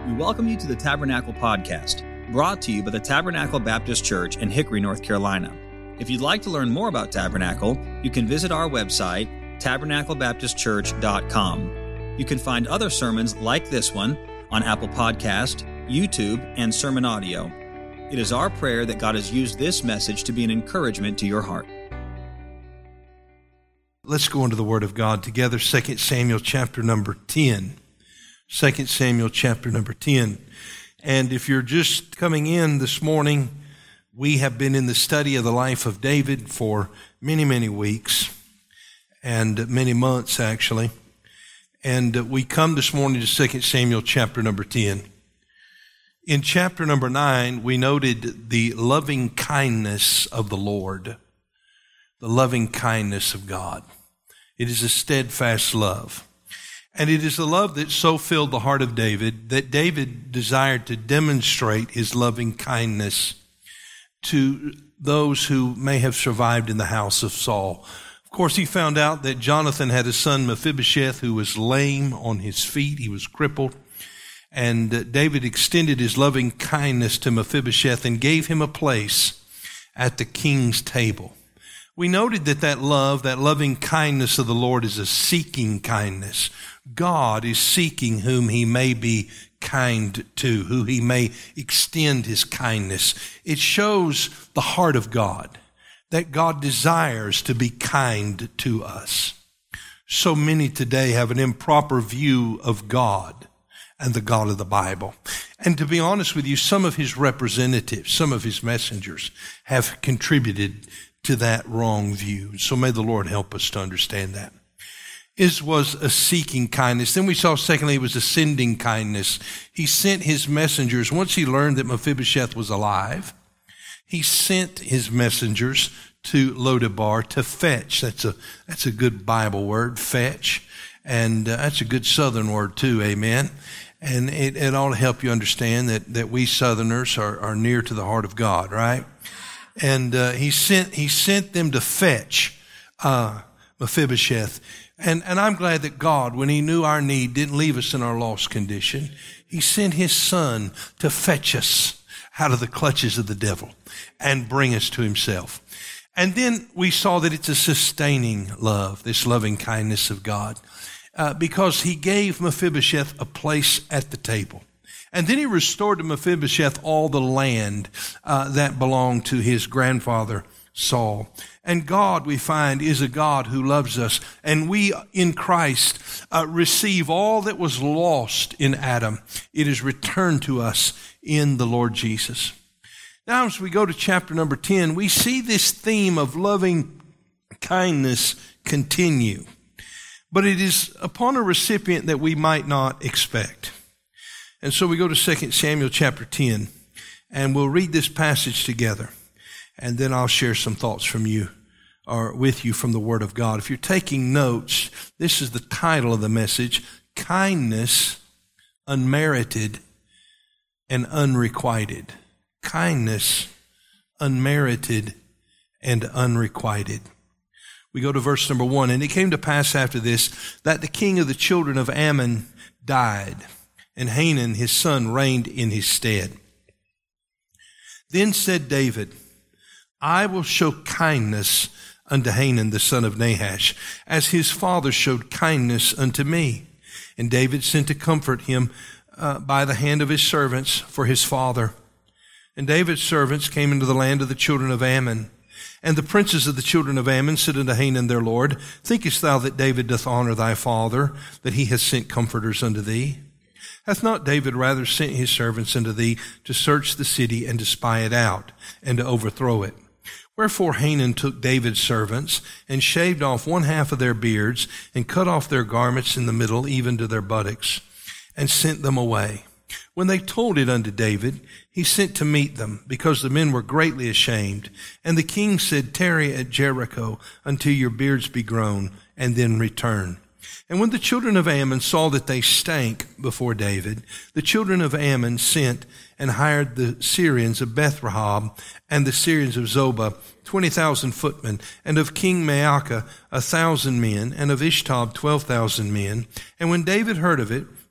We welcome you to the Tabernacle Podcast, brought to you by the Tabernacle Baptist Church in Hickory, North Carolina. If you'd like to learn more about Tabernacle, you can visit our website, tabernaclebaptistchurch.com. You can find other sermons like this one on Apple Podcast, YouTube, and Sermon Audio. It is our prayer that God has used this message to be an encouragement to your heart. Let's go into the Word of God together, 2 Samuel chapter number 10. 2 Samuel chapter number 10. And if you're just coming in this morning, we have been in the study of the life of David for many, many weeks and many months, actually. And we come this morning to 2 Samuel chapter number 10. In chapter number 9, we noted the loving kindness of the Lord, the loving kindness of God. It is a steadfast love. And it is the love that so filled the heart of David that David desired to demonstrate his loving kindness to those who may have survived in the house of Saul. Of course, he found out that Jonathan had a son, Mephibosheth, who was lame on his feet. He was crippled. And David extended his loving kindness to Mephibosheth and gave him a place at the king's table. We noted that love, that loving kindness of the Lord is a seeking kindness. God is seeking whom he may be kind to, who he may extend his kindness. It shows the heart of God, that God desires to be kind to us. So many today have an improper view of God and the God of the Bible. And to be honest with you, some of his representatives, some of his messengers have contributed to that wrong view. So may the Lord help us to understand that. It was a seeking kindness. Then we saw, secondly, it was a sending kindness. He sent his messengers. Once he learned that Mephibosheth was alive, he sent his messengers to Lodebar to fetch. That's a good Bible word, fetch. And that's a good Southern word too, amen. And it ought to help you understand that we Southerners are near to the heart of God, right? And he sent them to fetch Mephibosheth. And I'm glad that God, when he knew our need, didn't leave us in our lost condition. He sent his son to fetch us out of the clutches of the devil and bring us to himself. And then we saw that it's a sustaining love, this loving kindness of God, because he gave Mephibosheth a place at the table. And then he restored to Mephibosheth all the land that belonged to his grandfather Saul. And God, we find, is a God who loves us. And we in Christ receive all that was lost in Adam. It is returned to us in the Lord Jesus. Now, as we go to chapter number 10, we see this theme of loving kindness continue. But it is upon a recipient that we might not expect. And so we go to 2 Samuel chapter 10, and we'll read this passage together. And then I'll share some thoughts from you or with you from the Word of God. If you're taking notes, this is the title of the message: Kindness Unmerited and Unrequited. Kindness Unmerited and Unrequited. We go to verse number 1. And it came to pass after this that the king of the children of Ammon died, and Hanun his son reigned in his stead. Then said David, I will show kindness unto Hanun the son of Nahash, as his father showed kindness unto me. And David sent to comfort him by the hand of his servants for his father. And David's servants came into the land of the children of Ammon. And the princes of the children of Ammon said unto Hanun their lord, Thinkest thou that David doth honor thy father, that he hath sent comforters unto thee? Hath not David rather sent his servants unto thee to search the city and to spy it out and to overthrow it? Wherefore Hanun took David's servants and shaved off one half of their beards and cut off their garments in the middle, even to their buttocks, and sent them away. When they told it unto David, he sent to meet them, because the men were greatly ashamed. And the king said, Tarry at Jericho until your beards be grown, and then return. And when the children of Ammon saw that they stank before David, the children of Ammon sent and hired the Syrians of Beth-Rehob and the Syrians of Zobah, 20,000 footmen, and of King Maacah 1,000 men, and of Ishtob 12,000 men. And when David heard of it,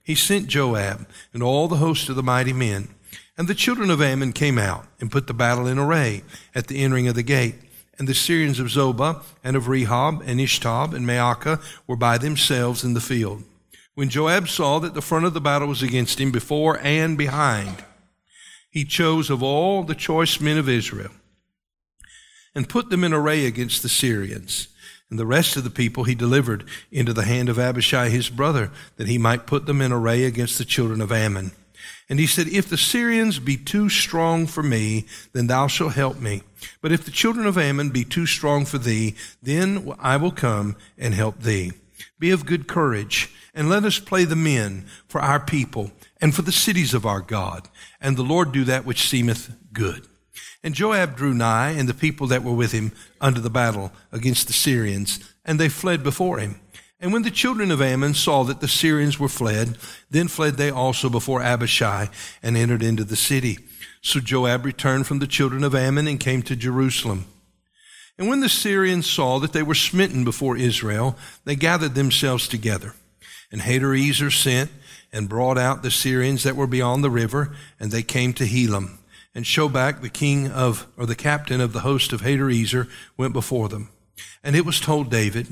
he sent Joab and all the host of the mighty men. And the children of Ammon came out and put the battle in array at the entering of the gate. And the Syrians of Zobah and of Rehob and Ishtab and Maacah were by themselves in the field. When Joab saw that the front of the battle was against him before and behind, he chose of all the choice men of Israel and put them in array against the Syrians. And the rest of the people he delivered into the hand of Abishai his brother, that he might put them in array against the children of Ammon. And he said, if the Syrians be too strong for me, then thou shalt help me. But if the children of Ammon be too strong for thee, then I will come and help thee. Be of good courage, and let us play the men for our people and for the cities of our God. And the Lord do that which seemeth good. And Joab drew nigh, and the people that were with him, unto the battle against the Syrians, and they fled before him. And when the children of Ammon saw that the Syrians were fled, then fled they also before Abishai, and entered into the city. So Joab returned from the children of Ammon, and came to Jerusalem. And when the Syrians saw that they were smitten before Israel, they gathered themselves together. And Hadarezer sent, and brought out the Syrians that were beyond the river, and they came to Helam. And Shobach, the captain of the host of Hadarezer, went before them. And when it was told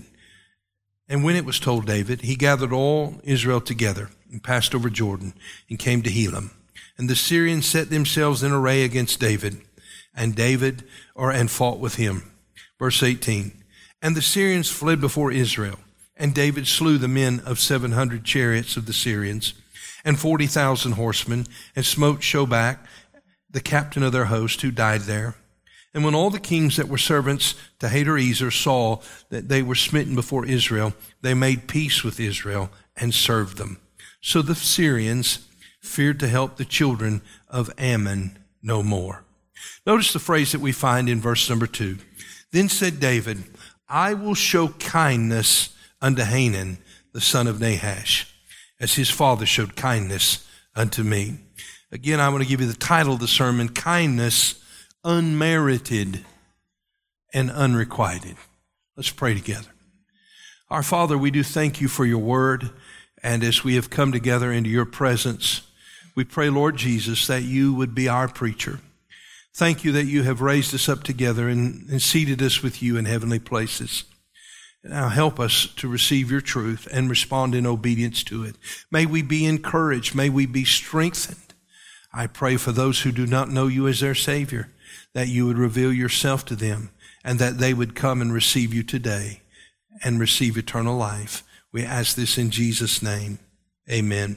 David, he gathered all Israel together, and passed over Jordan, and came to Helam. And the Syrians set themselves in array against David, and fought with him. Verse 18, and the Syrians fled before Israel, and David slew the men of 700 chariots of the Syrians, and 40,000 horsemen, and smote Shobach, the captain of their host, who died there. And when all the kings that were servants to Hadarezer saw that they were smitten before Israel, they made peace with Israel and served them. So the Syrians feared to help the children of Ammon no more. Notice the phrase that we find in verse number 2. Then said David, I will show kindness unto Hanun, the son of Nahash, as his father showed kindness unto me. Again, I want to give you the title of the sermon, Kindness Unmerited and Unrequited. Let's pray together. Our Father, we do thank you for your word, and as we have come together into your presence, we pray, Lord Jesus, that you would be our preacher. Thank you that you have raised us up together and seated us with you in heavenly places. Now help us to receive your truth and respond in obedience to it. May we be encouraged. May we be strengthened. I pray for those who do not know you as their Savior, that you would reveal yourself to them, and that they would come and receive you today and receive eternal life. We ask this in Jesus' name. Amen.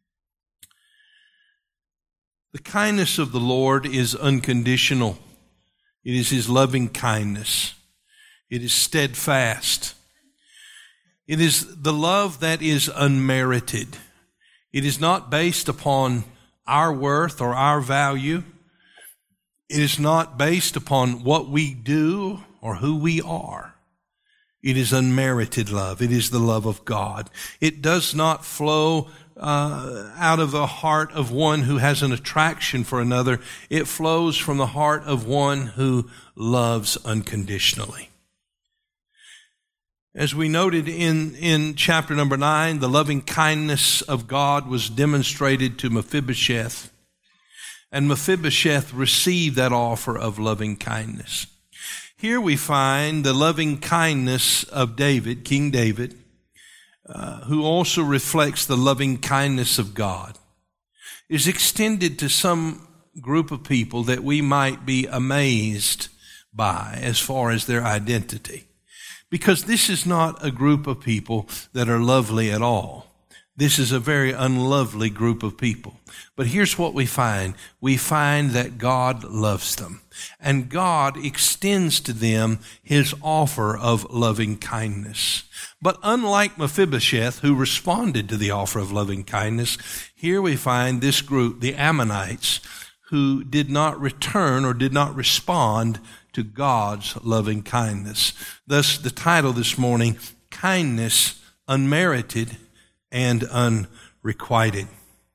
The kindness of the Lord is unconditional. It is his loving kindness. It is steadfast. It is the love that is unmerited. It is not based upon our worth or our value. It is not based upon what we do or who we are. It is unmerited love. It is the love of God. It does not flow out of the heart of one who has an attraction for another. It flows from the heart of one who loves unconditionally. As we noted in chapter number 9, the loving kindness of God was demonstrated to Mephibosheth, and Mephibosheth received that offer of loving kindness. Here we find the loving kindness of David, King David, who also reflects the loving kindness of God, is extended to some group of people that we might be amazed by as far as their identity. Because this is not a group of people that are lovely at all. This is a very unlovely group of people. But here's what we find. We find that God loves them. And God extends to them his offer of loving kindness. But unlike Mephibosheth, who responded to the offer of loving kindness, here we find this group, the Ammonites, who did not return or did not respond to God's loving kindness. Thus, the title this morning, Kindness Unmerited and Unrequited.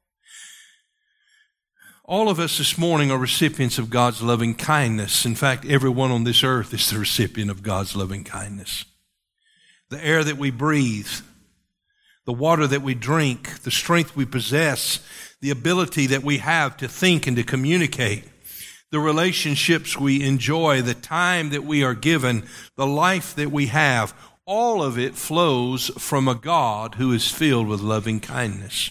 All of us this morning are recipients of God's loving kindness. In fact, everyone on this earth is the recipient of God's loving kindness. The air that we breathe, the water that we drink, the strength we possess, the ability that we have to think and to communicate, the relationships we enjoy, the time that we are given, the life that we have, all of it flows from a God who is filled with loving kindness.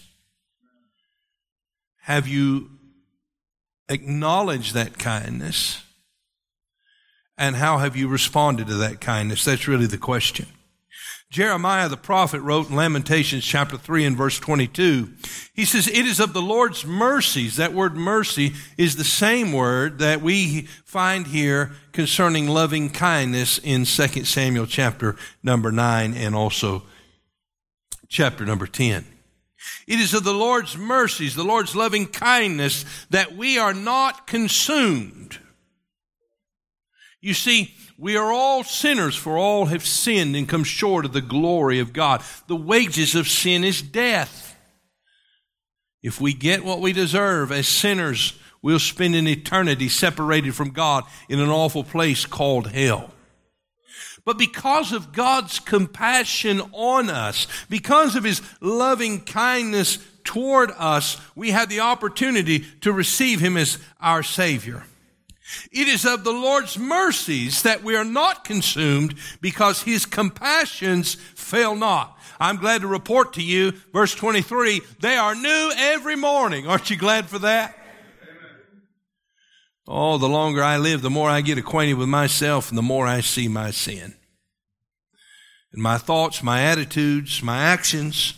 Have you acknowledged that kindness? And how have you responded to that kindness? That's really the question. Jeremiah the prophet wrote in Lamentations chapter 3 and verse 22, he says, "It is of the Lord's mercies." That word mercy is the same word that we find here concerning loving kindness in 2 Samuel chapter number 9 and also chapter number 10. It is of the Lord's mercies, the Lord's loving kindness, that we are not consumed. You see, we are all sinners, for all have sinned and come short of the glory of God. The wages of sin is death. If we get what we deserve as sinners, we'll spend an eternity separated from God in an awful place called hell. But because of God's compassion on us, because of His loving kindness toward us, we have the opportunity to receive Him as our Savior. It is of the Lord's mercies that we are not consumed, because His compassions fail not. I'm glad to report to you, verse 23, they are new every morning. Aren't you glad for that? Oh, the longer I live, the more I get acquainted with myself and the more I see my sin. And my thoughts, my attitudes, my actions.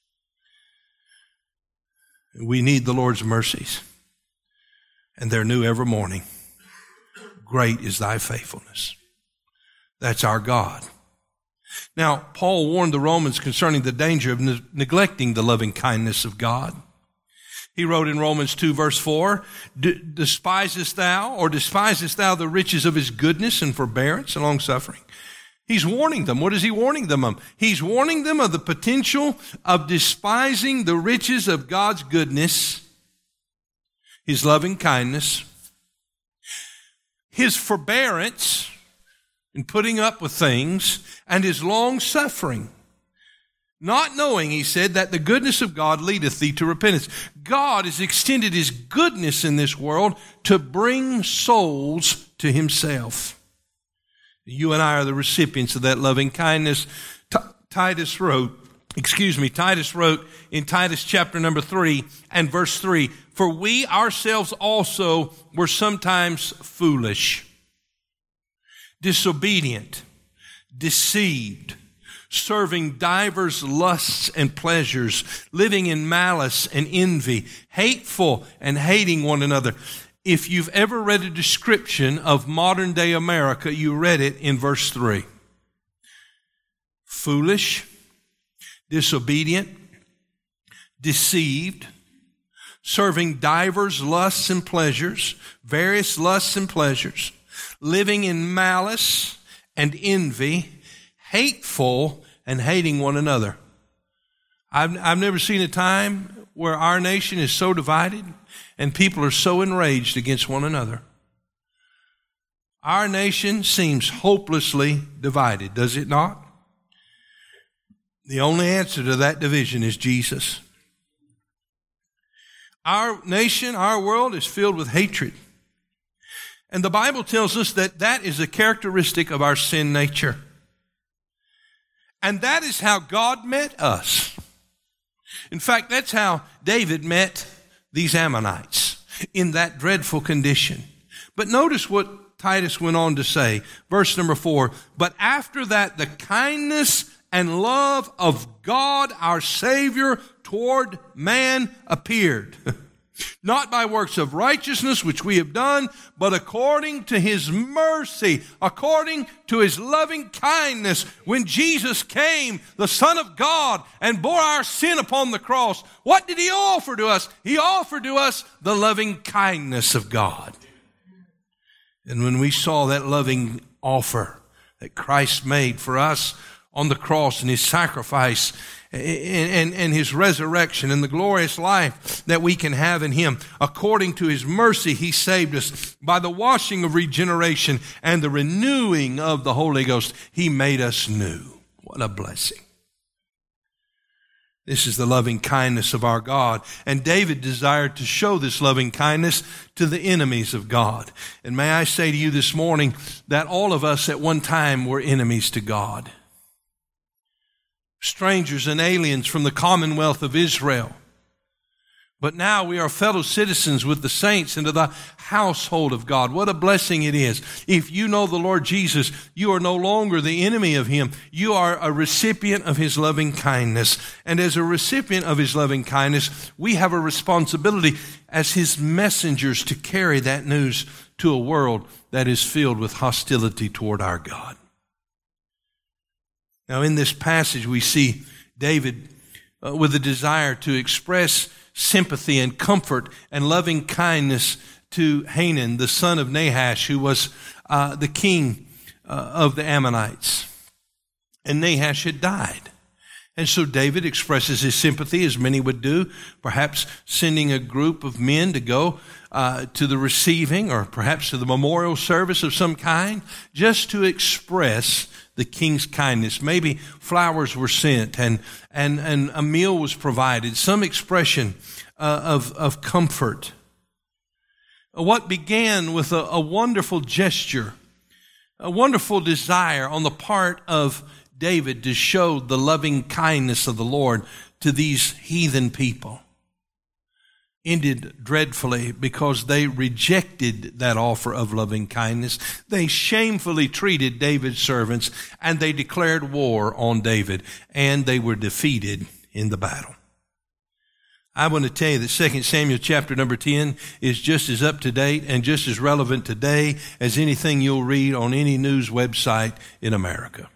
We need the Lord's mercies. And they're new every morning. Great is thy faithfulness. That's our God. Now, Paul warned the Romans concerning the danger of neglecting the loving kindness of God. He wrote in Romans 2 verse 4, despisest thou the riches of His goodness and forbearance and long-suffering? He's warning them. What is he warning them of? He's warning them of the potential of despising the riches of God's goodness, His loving kindness, His forbearance in putting up with things, and His long-suffering. Not knowing, he said, that the goodness of God leadeth thee to repentance. God has extended His goodness in this world to bring souls to Himself. You and I are the recipients of that loving kindness. Titus wrote in Titus chapter number 3 and verse 3, "For we ourselves also were sometimes foolish, disobedient, deceived, serving divers lusts and pleasures, living in malice and envy, hateful and hating one another." If you've ever read a description of modern day America, you read it in verse 3. Foolish, disobedient, deceived, serving divers lusts and pleasures, various lusts and pleasures, living in malice and envy, hateful and hating one another. I've never seen a time where our nation is so divided and people are so enraged against one another. Our nation seems hopelessly divided, does it not? The only answer to that division is Jesus. Our nation, our world is filled with hatred. And the Bible tells us that that is a characteristic of our sin nature. And that is how God met us. In fact, that's how David met these Ammonites, in that dreadful condition. But notice what Titus went on to say, verse number 4, "But after that the kindness and love of God our Savior toward man appeared, not by works of righteousness which we have done, but according to His mercy, according to His loving kindness, when Jesus came, the Son of God, and bore our sin upon the cross." What did He offer to us? He offered to us the loving kindness of God. And when we saw that loving offer that Christ made for us on the cross and His sacrifice and His resurrection and the glorious life that we can have in Him, according to His mercy, He saved us by the washing of regeneration and the renewing of the Holy Ghost. He made us new. What a blessing. This is the loving kindness of our God. And David desired to show this loving kindness to the enemies of God. And may I say to you this morning that all of us at one time were enemies to God. Strangers and aliens from the commonwealth of Israel. But now we are fellow citizens with the saints into the household of God. What a blessing it is. If you know the Lord Jesus, you are no longer the enemy of Him. You are a recipient of His loving kindness. And as a recipient of His loving kindness, we have a responsibility as His messengers to carry that news to a world that is filled with hostility toward our God. Now in this passage we see David with a desire to express sympathy and comfort and loving kindness to Hanun, the son of Nahash, who was the king of the Ammonites. And Nahash had died. And so David expresses his sympathy, as many would do, perhaps sending a group of men to go to the receiving or perhaps to the memorial service of some kind, just to express the king's kindness. Maybe flowers were sent and a meal was provided, some expression of comfort. What began with a wonderful gesture, a wonderful desire on the part of David to show the loving kindness of the Lord to these heathen people, ended dreadfully because they rejected that offer of loving kindness. They shamefully treated David's servants, and they declared war on David, and they were defeated in the battle. I want to tell you that 2 Samuel chapter number 10 is just as up to date and just as relevant today as anything you'll read on any news website in America.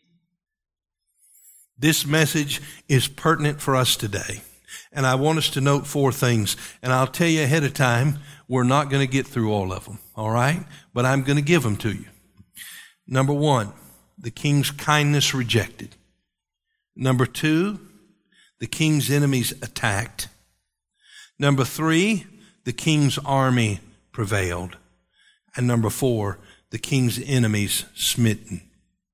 This message is pertinent for us today. And I want us to note 4 things. And I'll tell you ahead of time, we're not going to get through all of them. All right? But I'm going to give them to you. Number 1, the king's kindness rejected. Number 2, the king's enemies attacked. Number 3, the king's army prevailed. And number 4, the king's enemies smitten.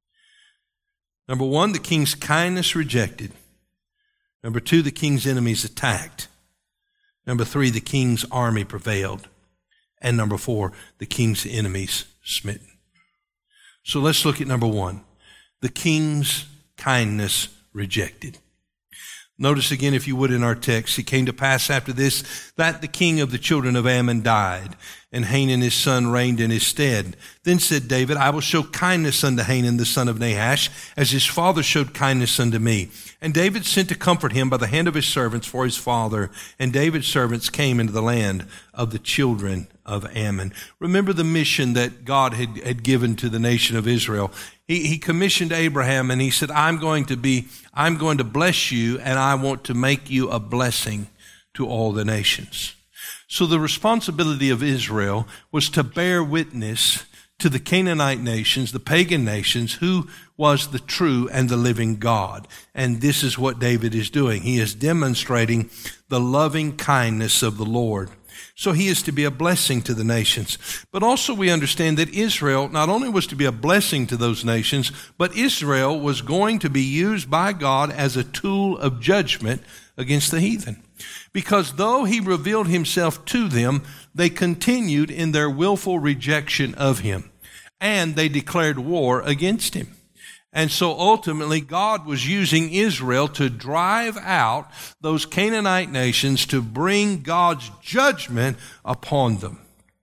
Number 1, the king's kindness rejected. Number 2, the king's enemies attacked. Number 3, the king's army prevailed. And number 4, the king's enemies smitten. So let's look at number 1, the king's kindness rejected. Notice again, if you would, in our text, it came to pass after this that the king of the children of Ammon died, and Hanun his son reigned in his stead. Then said David, I will show kindness unto Hanun the son of Nahash, as his father showed kindness unto me. And David sent to comfort him by the hand of his servants for his father. And David's servants came into the land of the children of Ammon. Remember the mission that God had given to the nation of Israel. He commissioned Abraham, and he said, I'm going to bless you, and I want to make you a blessing to all the nations. So the responsibility of Israel was to bear witness to the Canaanite nations, the pagan nations, who was the true and the living God. And this is what David is doing. He is demonstrating the loving kindness of the Lord. So he is to be a blessing to the nations. But also we understand that Israel not only was to be a blessing to those nations, but Israel was going to be used by God as a tool of judgment against the heathen. Because though he revealed himself to them, they continued in their willful rejection of him, and they declared war against him. And so ultimately God was using Israel to drive out those Canaanite nations, to bring God's judgment upon them.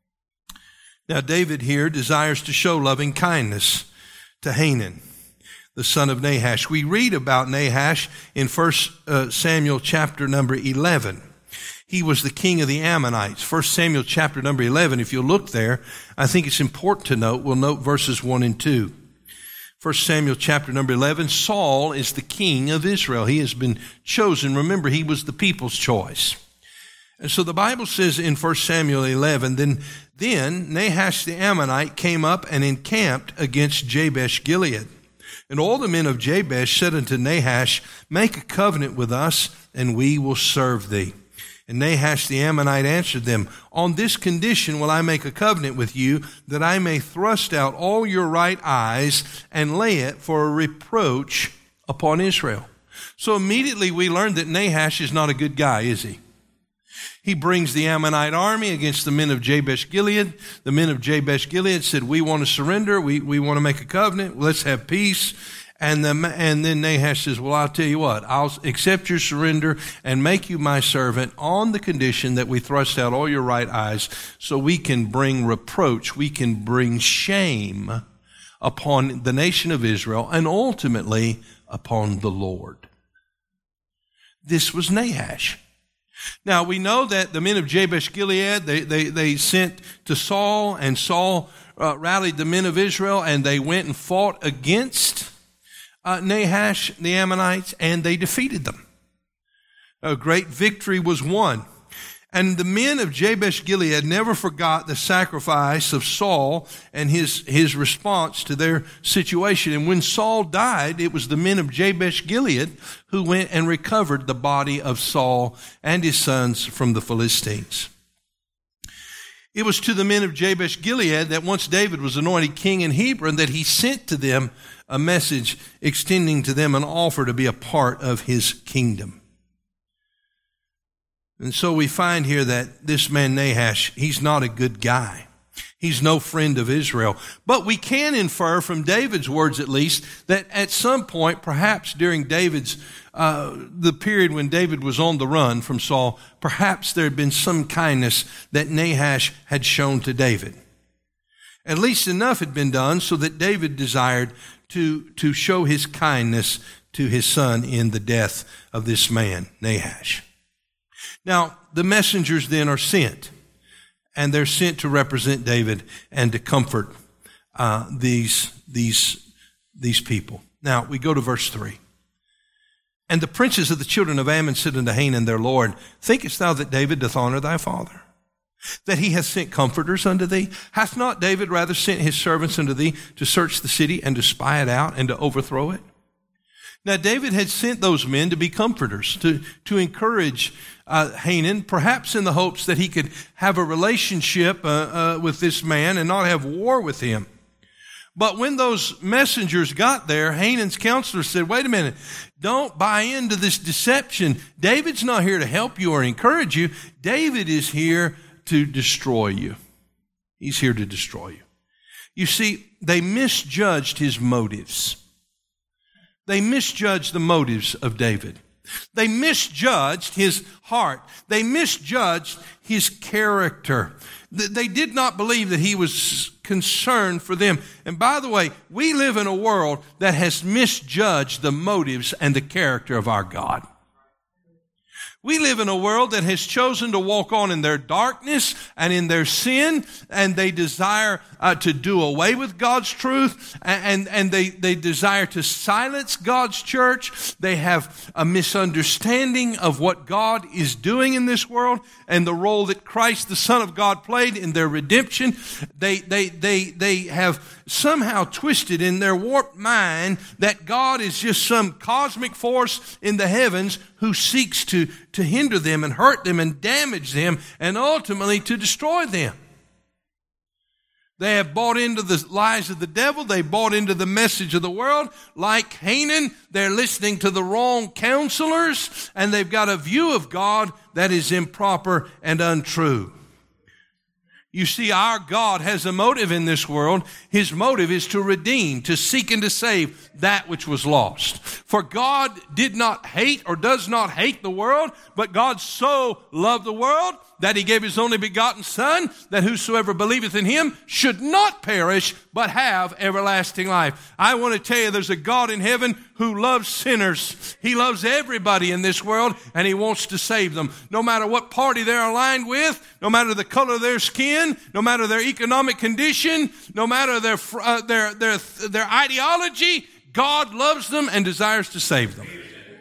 Now David here desires to show loving kindness to Hanun, the son of Nahash. We read about Nahash in 1 Samuel chapter number 11. He was the king of the Ammonites. 1 Samuel chapter number 11, if you look there, I think it's important to note, we'll note verses 1 and 2. 1 Samuel chapter number 11, Saul is the king of Israel. He has been chosen. Remember, he was the people's choice. And so the Bible says in 1 Samuel 11, then Nahash the Ammonite came up and encamped against Jabesh Gilead. And all the men of Jabesh said unto Nahash, make a covenant with us, and we will serve thee. And Nahash the Ammonite answered them, on this condition will I make a covenant with you, that I may thrust out all your right eyes and lay it for a reproach upon Israel. So immediately we learn that Nahash is not a good guy, is he? He brings the Ammonite army against the men of Jabesh Gilead. The men of Jabesh Gilead said, we want to surrender. We want to make a covenant. Let's have peace. And then Nahash says, well, I'll tell you what, I'll accept your surrender and make you my servant on the condition that we thrust out all your right eyes so we can bring reproach, we can bring shame upon the nation of Israel and ultimately upon the Lord. This was Nahash. Now, we know that the men of Jabesh Gilead, they sent to Saul, and Saul rallied the men of Israel, and they went and fought against Nahash, the Ammonites, and they defeated them. A great victory was won. And the men of Jabesh Gilead never forgot the sacrifice of Saul and his response to their situation. And when Saul died, it was the men of Jabesh Gilead who went and recovered the body of Saul and his sons from the Philistines. It was to the men of Jabesh Gilead that once David was anointed king in Hebron that he sent to them a message extending to them an offer to be a part of his kingdom. And so we find here that this man Nahash, he's not a good guy. He's no friend of Israel. But we can infer from David's words at least that at some point, perhaps during David's, the period when David was on the run from Saul, perhaps there had been some kindness that Nahash had shown to David. At least enough had been done so that David desired to show his kindness to his son in the death of this man, Nahash. Now, the messengers then are sent, and they're sent to represent David and to comfort these people. Now, we go to verse 3. And the princes of the children of Ammon said unto Hanun their lord, thinkest thou that David doth honor thy father, that he hath sent comforters unto thee? Hath not David rather sent his servants unto thee to search the city and to spy it out and to overthrow it? Now, David had sent those men to be comforters, to encourage Hanun, perhaps in the hopes that he could have a relationship with this man and not have war with him. But when those messengers got there, Hanun's counselor said, wait a minute, don't buy into this deception. David's not here to help you or encourage you. David is here to destroy you. He's here to destroy you. You see, they misjudged his motives. They misjudged the motives of David. They misjudged his heart. They misjudged his character. They did not believe that he was concerned for them. And by the way, we live in a world that has misjudged the motives and the character of our God. We live in a world that has chosen to walk on in their darkness and in their sin, and they desire to do away with God's truth, and they desire to silence God's church. They have a misunderstanding of what God is doing in this world and the role that Christ, the Son of God, played in their redemption. They have somehow twisted in their warped mind that God is just some cosmic force in the heavens who seeks to hinder them and hurt them and damage them and ultimately to destroy them. They have bought into the lies of the devil. They bought into the message of the world. Like Hanun, they're listening to the wrong counselors, and they've got a view of God that is improper and untrue. You see, our God has a motive in this world. His motive is to redeem, to seek and to save that which was lost. For God did not hate or does not hate the world, but God so loved the world that he gave his only begotten Son, that whosoever believeth in him should not perish, but have everlasting life. I want to tell you, there's a God in heaven who loves sinners. He loves everybody in this world, and he wants to save them. No matter what party they're aligned with, no matter the color of their skin, no matter their economic condition, no matter their ideology, God loves them and desires to save them.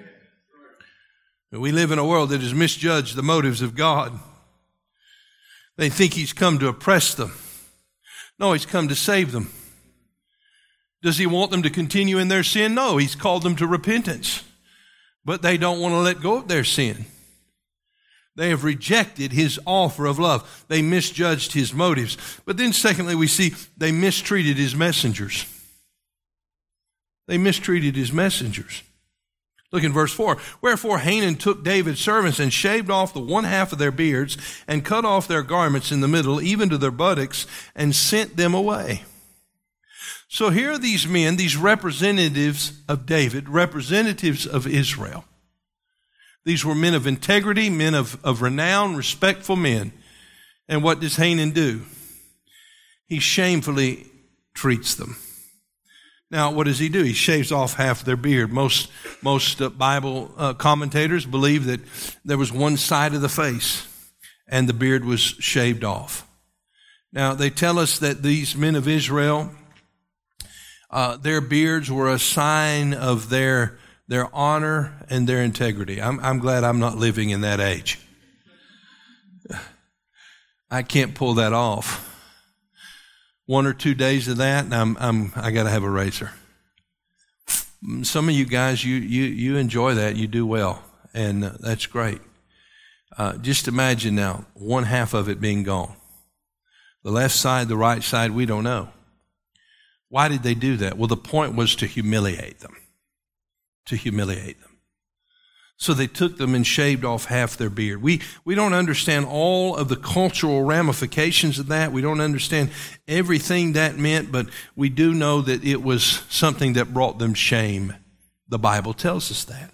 We live in a world that has misjudged the motives of God. They think he's come to oppress them. No, he's come to save them. Does he want them to continue in their sin? No, he's called them to repentance. But they don't want to let go of their sin. They have rejected his offer of love. They misjudged his motives. But then secondly, we see they mistreated his messengers. They mistreated his messengers. Look in verse 4. Wherefore Hanan took David's servants and shaved off the one half of their beards and cut off their garments in the middle, even to their buttocks, and sent them away. So here are these men, these representatives of David, representatives of Israel. These were men of integrity, men of renown, respectful men. And what does Hanan do? He shamefully treats them. Now, what does he do? He shaves off half their beard. Most Bible commentators believe that there was one side of the face and the beard was shaved off. Now, they tell us that these men of Israel, their beards were a sign of their honor and their integrity. I'm glad I'm not living in that age. I can't pull that off. 1 or 2 days of that, and I got to have a razor. Some of you guys, you enjoy that. You do well, and that's great. Just imagine now, one half of it being gone. The left side, the right side, we don't know. Why did they do that? Well, the point was to humiliate them. To humiliate them. So they took them and shaved off half their beard. We don't understand all of the cultural ramifications of that. We don't understand everything that meant, but we do know that it was something that brought them shame. The Bible tells us that.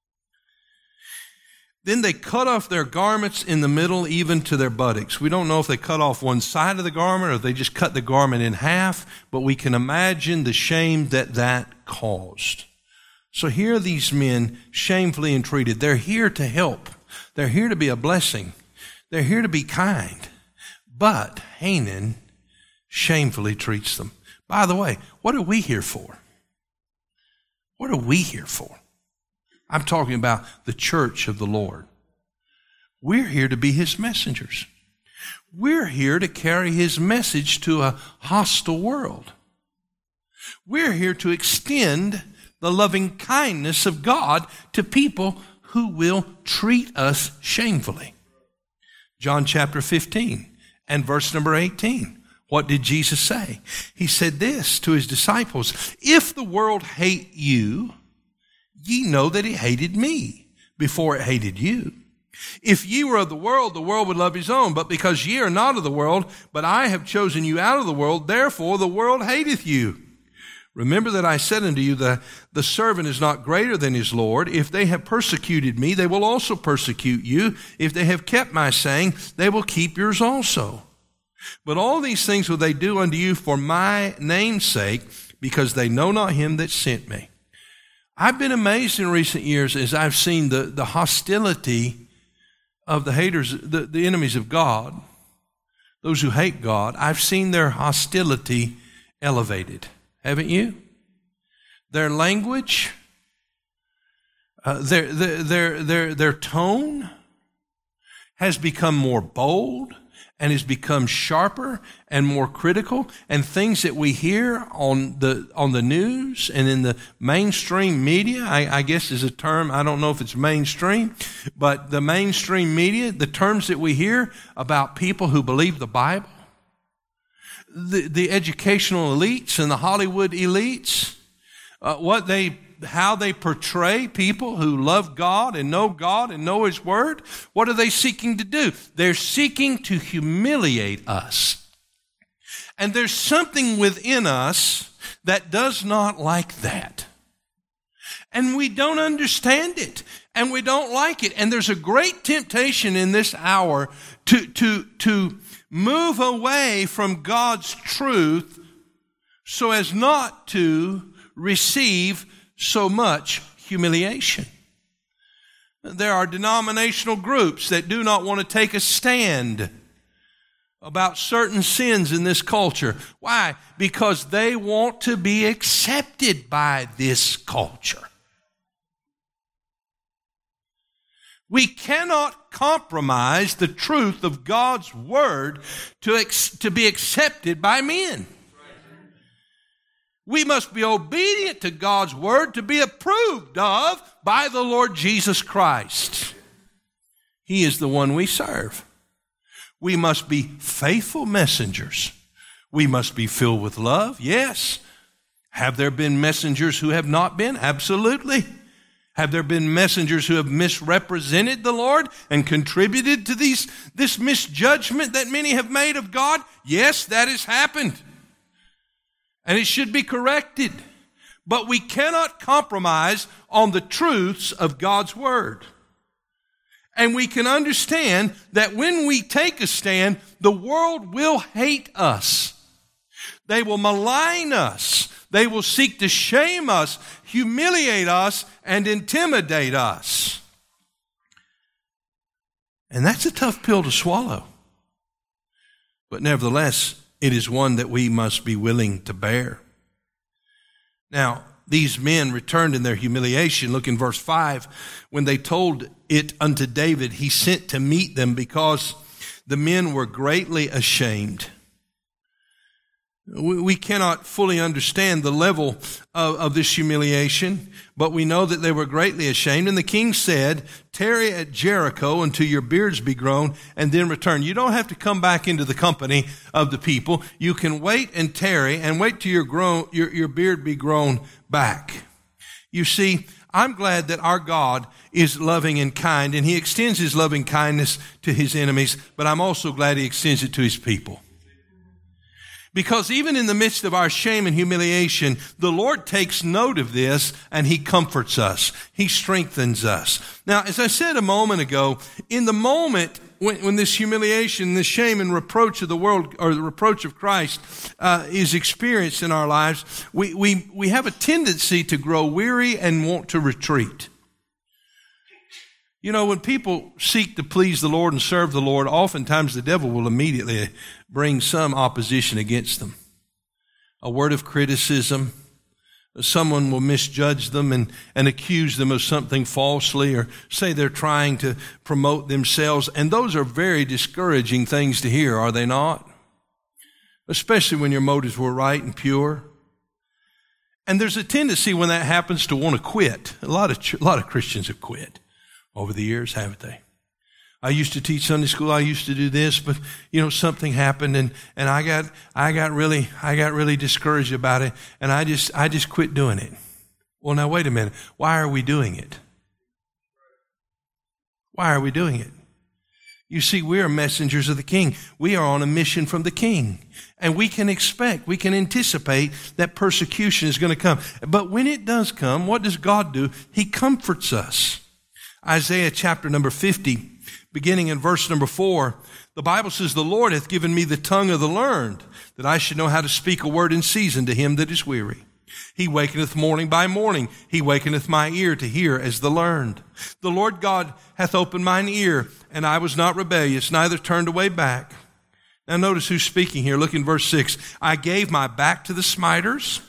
Then they cut off their garments in the middle, even to their buttocks. We don't know if they cut off one side of the garment or if they just cut the garment in half, but we can imagine the shame that caused. So here are these men shamefully entreated. They're here to help. They're here to be a blessing. They're here to be kind. But Hanan shamefully treats them. By the way, what are we here for? What are we here for? I'm talking about the church of the Lord. We're here to be His messengers. We're here to carry His message to a hostile world. We're here to extend the loving kindness of God to people who will treat us shamefully. John chapter 15 and verse number 18. What did Jesus say? He said this to His disciples, "If the world hate you, ye know that it hated me before it hated you. If ye were of the world would love his own. But because ye are not of the world, but I have chosen you out of the world, therefore the world hateth you. Remember that I said unto you, the servant is not greater than his Lord. If they have persecuted me, they will also persecute you. If they have kept my saying, they will keep yours also. But all these things will they do unto you for my name's sake, because they know not him that sent me." I've been amazed in recent years as I've seen the hostility of the haters, the enemies of God, those who hate God. I've seen their hostility elevated. Haven't you? Their language, their tone has become more bold and has become sharper and more critical. And things that we hear on the news and in the mainstream media, I guess is a term, I don't know if it's mainstream, but the mainstream media, the terms that we hear about people who believe the Bible, the educational elites and the Hollywood elites, how they portray people who love God and know His Word. What are they seeking to do? They're seeking to humiliate us. And there's something within us that does not like that. And we don't understand it. And we don't like it. And there's a great temptation in this hour to move away from God's truth so as not to receive so much humiliation. There are denominational groups that do not want to take a stand about certain sins in this culture. Why? Because they want to be accepted by this culture. We cannot compromise the truth of God's Word to be accepted by men. We must be obedient to God's Word to be approved of by the Lord Jesus Christ. He is the one we serve. We must be faithful messengers. We must be filled with love. Yes. Have there been messengers who have not been? Absolutely. Have there been messengers who have misrepresented the Lord and contributed to this misjudgment that many have made of God? Yes, that has happened. And it should be corrected. But we cannot compromise on the truths of God's Word. And we can understand that when we take a stand, the world will hate us. They will malign us. They will seek to shame us, humiliate us, and intimidate us. And that's a tough pill to swallow. But nevertheless, it is one that we must be willing to bear. Now, these men returned in their humiliation. Look in verse 5. When they told it unto David, he sent to meet them because the men were greatly ashamed. We cannot fully understand the level of this humiliation, but we know that they were greatly ashamed. And the king said, tarry at Jericho until your beards be grown, and then return. You don't have to come back into the company of the people. You can wait and tarry and wait till your beard be grown back. You see, I'm glad that our God is loving and kind, and he extends his loving kindness to his enemies, but I'm also glad he extends it to his people. Because even in the midst of our shame and humiliation, the Lord takes note of this and he comforts us. He strengthens us. Now, as I said a moment ago, in the moment when this humiliation, this shame and reproach of the world, or the reproach of Christ, is experienced in our lives, we have a tendency to grow weary and want to retreat. You know, when people seek to please the Lord and serve the Lord, oftentimes the devil will immediately bring some opposition against them. A word of criticism. Someone will misjudge them and accuse them of something falsely, or say they're trying to promote themselves. And those are very discouraging things to hear, are they not? Especially when your motives were right and pure. And there's a tendency when that happens to want to quit. A lot of Christians have quit over the years, haven't they? I used to teach Sunday school. I used to do this, but something happened, and I got really discouraged about it, and I just quit doing it. Well, now wait a minute. Why are we doing it? Why are we doing it? You see, we are messengers of the King. We are on a mission from the King, and we can anticipate that persecution is going to come. But when it does come, what does God do? He comforts us. Isaiah chapter number 50, beginning in verse number 4, the Bible says, the Lord hath given me the tongue of the learned, that I should know how to speak a word in season to him that is weary. He wakeneth morning by morning. He wakeneth my ear to hear as the learned. The Lord God hath opened mine ear, and I was not rebellious, neither turned away back. Now notice who's speaking here. Look in verse 6. I gave my back to the smiters,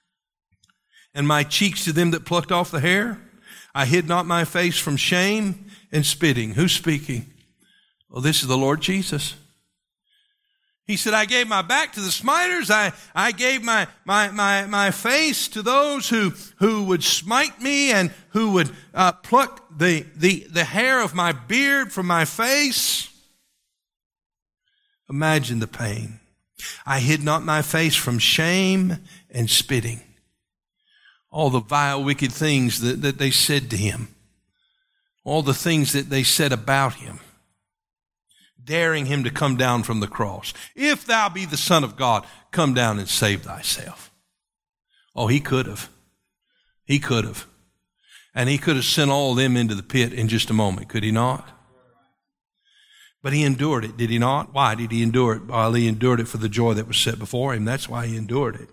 and my cheeks to them that plucked off the hair. I hid not my face from shame and spitting. Who's speaking? Well, this is the Lord Jesus. He said, I gave my back to the smiters. I gave my face to those who would smite me and who would pluck the hair of my beard from my face. Imagine the pain. I hid not my face from shame and spitting. All the vile, wicked things that they said to him. All the things that they said about him. Daring him to come down from the cross. If thou be the Son of God, come down and save thyself. Oh, he could have. He could have. And he could have sent all of them into the pit in just a moment, could he not? But he endured it, did he not? Why did he endure it? Well, he endured it for the joy that was set before him. That's why he endured it.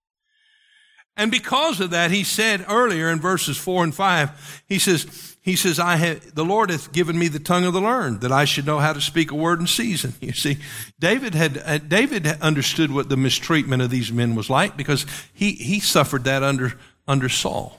And because of that, he said earlier in verses 4 and 5, he says, the Lord hath given me the tongue of the learned, that I should know how to speak a word in season. You see, David understood what the mistreatment of these men was like, because he suffered that under Saul.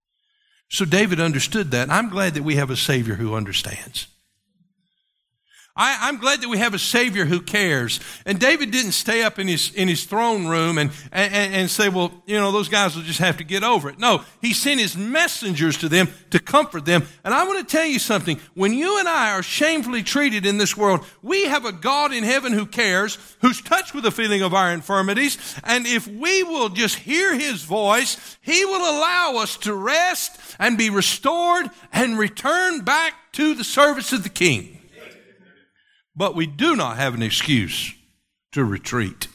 So David understood that. I'm glad that we have a Savior who understands. I'm glad that we have a Savior who cares. And David didn't stay up in his throne room and say, well, those guys will just have to get over it. No, he sent his messengers to them to comfort them. And I want to tell you something. When you and I are shamefully treated in this world, we have a God in heaven who cares, who's touched with the feeling of our infirmities. And if we will just hear his voice, he will allow us to rest and be restored and return back to the service of the King. But we do not have an excuse to retreat.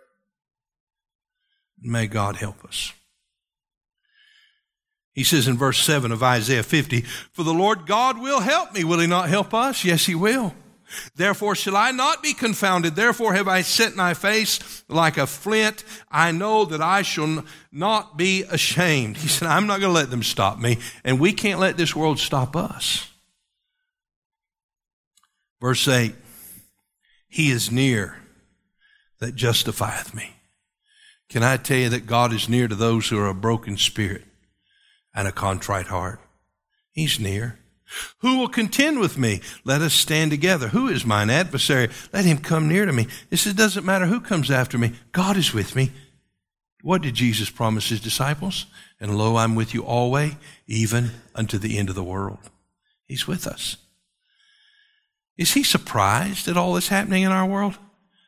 May God help us. He says in verse 7 of Isaiah 50, for the Lord God will help me. Will he not help us? Yes, he will. Therefore shall I not be confounded. Therefore have I set my face like a flint. I know that I shall not be ashamed. He said, I'm not going to let them stop me. And we can't let this world stop us. Verse 8. He is near that justifieth me. Can I tell you that God is near to those who are a broken spirit and a contrite heart? He's near. Who will contend with me? Let us stand together. Who is mine adversary? Let him come near to me. It doesn't matter who comes after me. God is with me. What did Jesus promise his disciples? And lo, I'm with you always, even unto the end of the world. He's with us. Is he surprised at all that's happening in our world?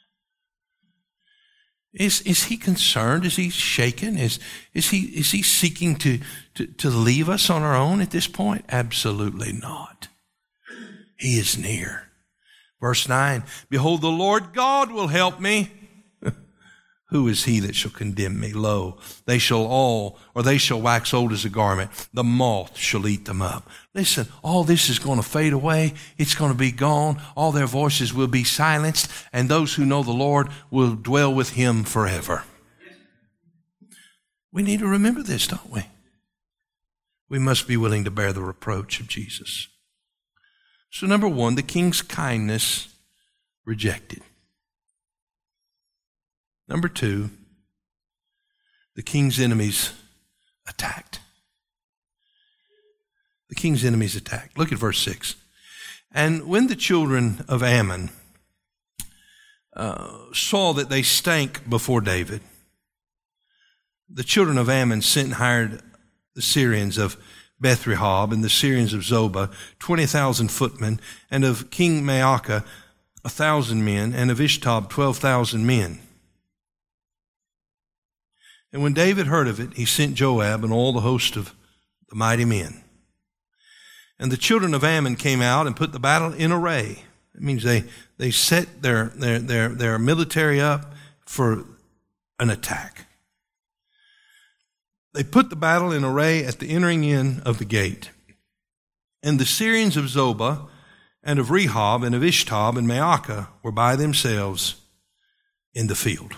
Is he concerned? Is he shaken? Is he seeking to leave us on our own at this point? Absolutely not. He is near. Verse 9, behold, the Lord God will help me. Who is he that shall condemn me? Lo, they shall wax old as a garment. The moth shall eat them up. Listen, all this is going to fade away. It's going to be gone. All their voices will be silenced, and those who know the Lord will dwell with him forever. We need to remember this, don't we? We must be willing to bear the reproach of Jesus. So number one, the king's kindness rejected. Number two, the king's enemies attacked. The king's enemies attacked. Look at verse 6. And when the children of Ammon saw that they stank before David, the children of Ammon sent and hired the Syrians of Beth-rehob and the Syrians of Zobah, 20,000 footmen, and of King Maacah, 1,000 men, and of Ishtob, 12,000 men. And when David heard of it, he sent Joab and all the host of the mighty men. And the children of Ammon came out and put the battle in array. It means they set their military up for an attack. They put the battle in array at the entering in of the gate. And the Syrians of Zobah and of Rehob and of Ishtob and Maacah were by themselves in the field.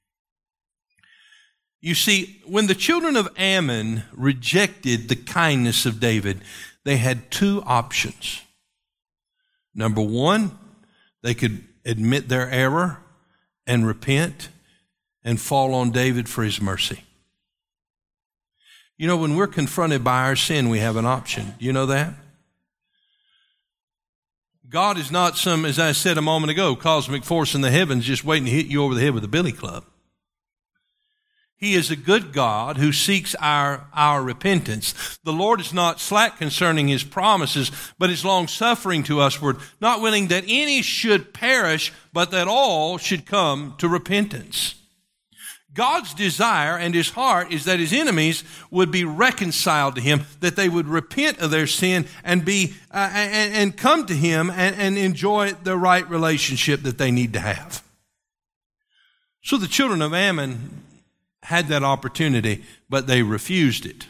You see, when the children of Ammon rejected the kindness of David, they had two options. Number one, they could admit their error and repent and fall on David for his mercy. You know, when we're confronted by our sin, we have an option. Do you know that? God is not some, as I said a moment ago, cosmic force in the heavens just waiting to hit you over the head with a billy club. He is a good God who seeks our repentance. The Lord is not slack concerning his promises, but is long-suffering to usward, not willing that any should perish, but that all should come to repentance. God's desire and his heart is that his enemies would be reconciled to him, that they would repent of their sin and be and come to him and enjoy the right relationship that they need to have. So the children of Ammon had that opportunity, but they refused it.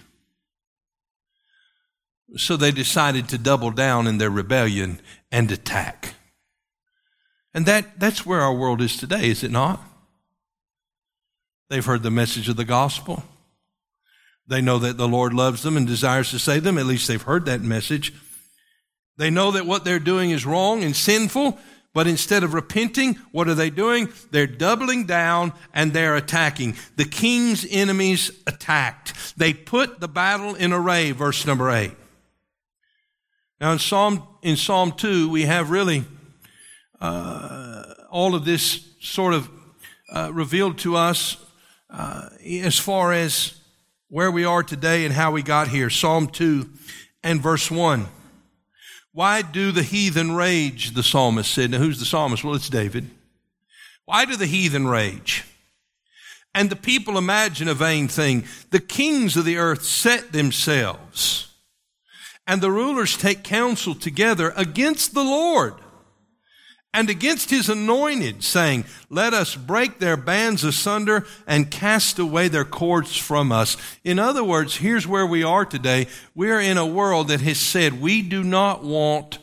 So they decided to double down in their rebellion and attack. And that's where our world is today, is it not? They've heard the message of the gospel. They know that the Lord loves them and desires to save them. At least they've heard that message. They know that what they're doing is wrong and sinful, but instead of repenting, what are they doing? They're doubling down and they're attacking. The king's enemies attacked. They put the battle in array, verse number 8. Now in Psalm 2, we have really all of this sort of revealed to us as far as where we are today and how we got here. Psalm 2 and verse 1. Why do the heathen rage, the psalmist said. Now, who's the psalmist? Well, it's David. Why do the heathen rage? And the people imagine a vain thing. The kings of the earth set themselves, and the rulers take counsel together against the Lord and against his anointed, saying, let us break their bands asunder and cast away their cords from us. In other words, here's where we are today. We're in a world that has said we do not want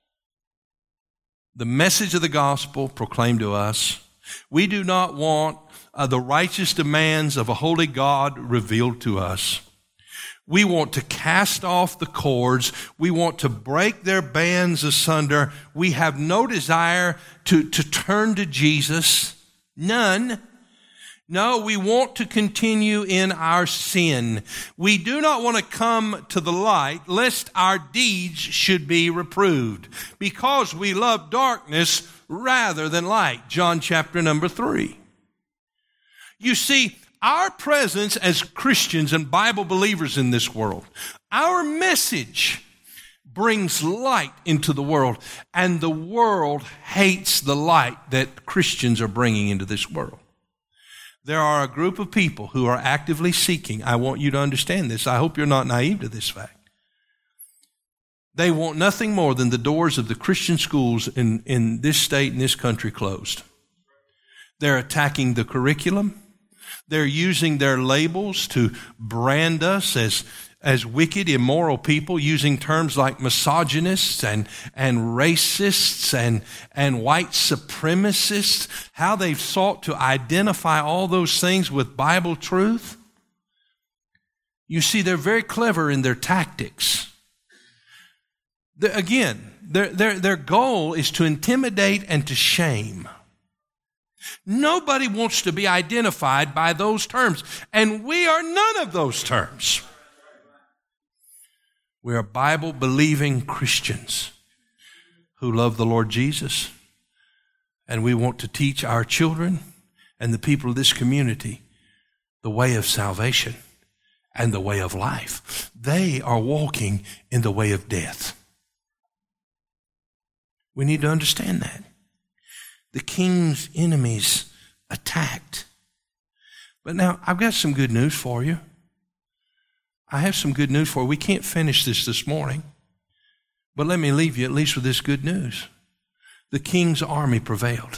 the message of the gospel proclaimed to us. We do not want the righteous demands of a holy God revealed to us. We want to cast off the cords. We want to break their bands asunder. We have no desire to turn to Jesus. None. No, we want to continue in our sin. We do not want to come to the light lest our deeds should be reproved, because we love darkness rather than light. John chapter number 3. You see, our presence as Christians and Bible believers in this world, our message brings light into the world, and the world hates the light that Christians are bringing into this world. There are a group of people who are actively seeking. I want you to understand this. I hope you're not naive to this fact. They want nothing more than the doors of the Christian schools in this state and this country closed. They're attacking the curriculum. They're using their labels to brand us as wicked, immoral people, using terms like misogynists and racists and white supremacists, how they've sought to identify all those things with Bible truth. You see, they're very clever in their tactics. Their goal is to intimidate and to shame. Nobody wants to be identified by those terms, and we are none of those terms. We are Bible-believing Christians who love the Lord Jesus, and we want to teach our children and the people of this community the way of salvation and the way of life. They are walking in the way of death. We need to understand that. The king's enemies attacked. But now, I've got some good news for you. I have some good news for you. We can't finish this morning, but let me leave you at least with this good news. The king's army prevailed.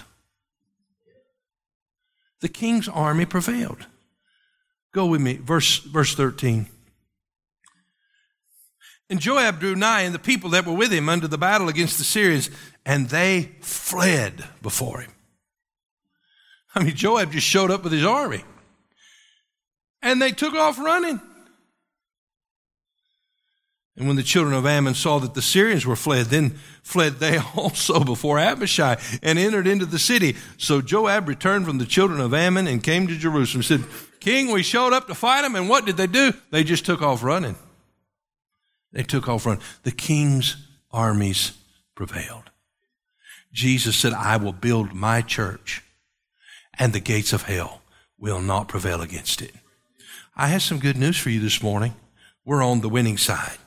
The king's army prevailed. Go with me, verse 13. And Joab drew nigh, and the people that were with him unto the battle against the Syrians, and they fled before him. I mean, Joab just showed up with his army, and they took off running. And when the children of Ammon saw that the Syrians were fled, then fled they also before Abishai and entered into the city. So Joab returned from the children of Ammon and came to Jerusalem and said, King, we showed up to fight them, and what did they do? They just took off running. They took off running. The king's armies prevailed. Jesus said, I will build my church, and the gates of hell will not prevail against it. I have some good news for you this morning. We're on the winning side.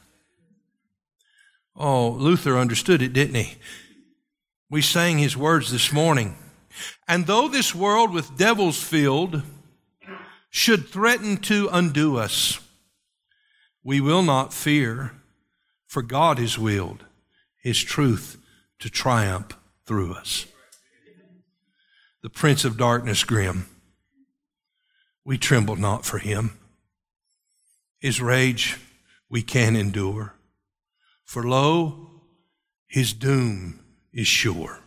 Oh, Luther understood it, didn't he? We sang his words this morning. And though this world with devils filled should threaten to undo us, we will not fear, for God has willed his truth to triumph through us. The prince of darkness grim, we tremble not for him. His rage we can endure. For lo, his doom is sure.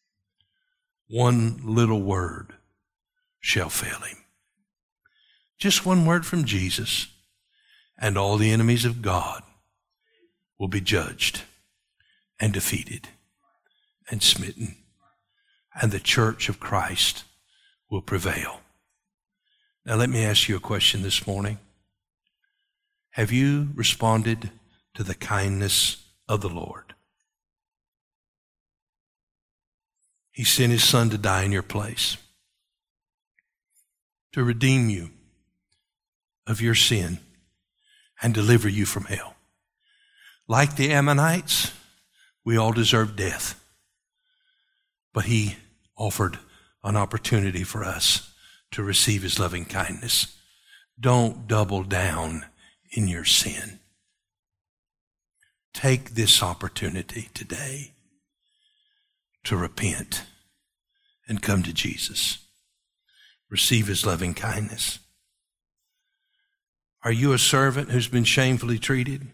One little word shall fail him. Just one word from Jesus, and all the enemies of God will be judged and defeated and smitten, and the church of Christ will prevail. Now let me ask you a question this morning. Have you responded to the kindness of the Lord? He sent his Son to die in your place, to redeem you of your sin and deliver you from hell. Like the Ammonites, we all deserve death, but he offered an opportunity for us to receive his loving kindness. Don't double down in your sin. Take this opportunity today to repent and come to Jesus. Receive his loving kindness. Are you a servant who's been shamefully treated?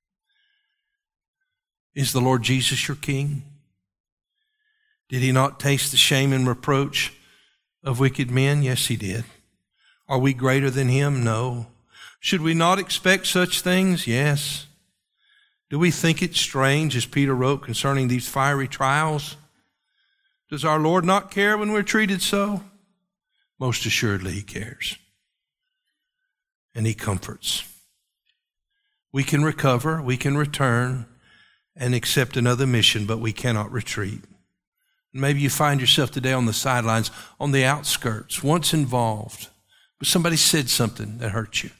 Is the Lord Jesus your King? Did he not taste the shame and reproach of wicked men? Yes, he did. Are we greater than him? No. Should we not expect such things? Yes. Do we think it strange, as Peter wrote concerning these fiery trials? Does our Lord not care when we're treated so? Most assuredly he cares. And he comforts. We can recover, we can return and accept another mission, but we cannot retreat. Maybe you find yourself today on the sidelines, on the outskirts, once involved, but somebody said something that hurt you.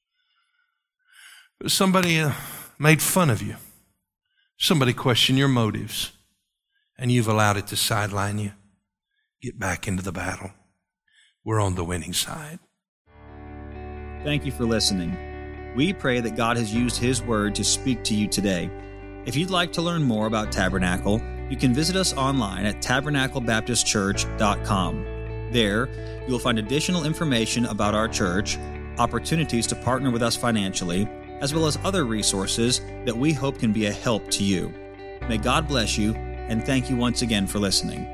Somebody made fun of you. Somebody questioned your motives, and you've allowed it to sideline you. Get back into the battle. We're on the winning side. Thank you for listening. We pray that God has used his word to speak to you today. If you'd like to learn more about Tabernacle, you can visit us online at tabernaclebaptistchurch.com. There, you'll find additional information about our church, opportunities to partner with us financially, as well as other resources that we hope can be a help to you. May God bless you, and thank you once again for listening.